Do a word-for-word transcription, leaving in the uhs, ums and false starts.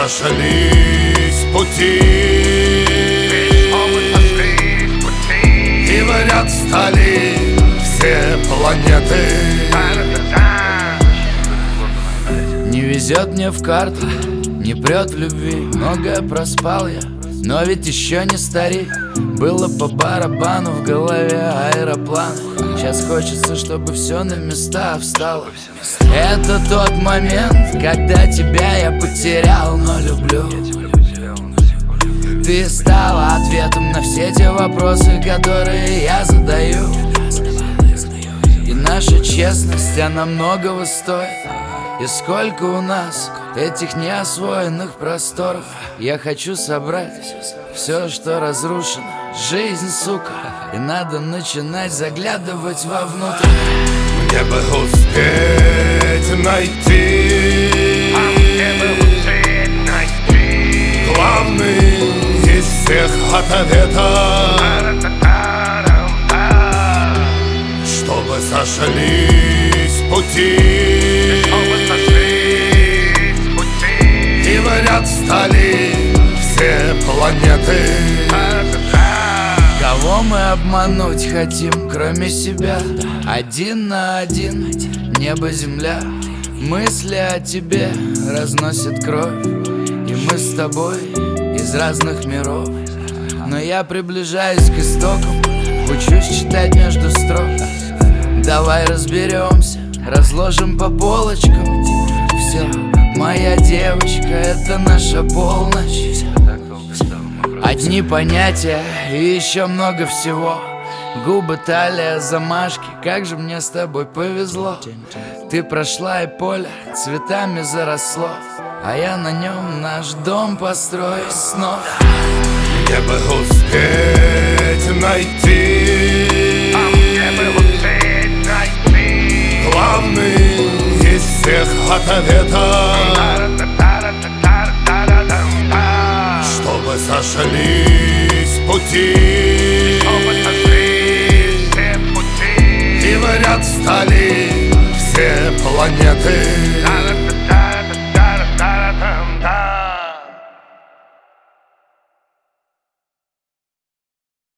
сошлись пути, и в ряд стали все планеты. Не везет мне в карты, не прет в любви, многое проспал я, но ведь еще не старик. Было по барабану, в голове аэроплан. Сейчас хочется, чтобы все на места встало. Это тот момент, когда тебя я потерял, но люблю. Ты стала ответом на все те вопросы, которые я задаю. И наша честность, она многого стоит. И сколько у нас этих неосвоенных просторов. Я хочу собрать все, что разрушено. Жизнь, сука, и надо начинать заглядывать вовнутрь. Мне бы успеть найти главный из всех ответов, чтобы сошлись пути, и в ряд стали все планеты. Кого мы обмануть хотим, кроме себя? Один на один, небо, земля. Мысли о тебе разносят кровь, и мы с тобой из разных миров. Но я приближаюсь к истокам, учусь читать между строк. Давай разберемся, разложим по полочкам. Все, моя девочка, это наша полночь. Одни понятия и еще много всего. Губы, талия, замашки, как же мне с тобой повезло. Ты прошла и поле цветами заросло, а я на нем наш дом построю снова. Мне бы успеть найти главный из всех ответов, чтобы сошлись пути, и в ряд стали все планеты.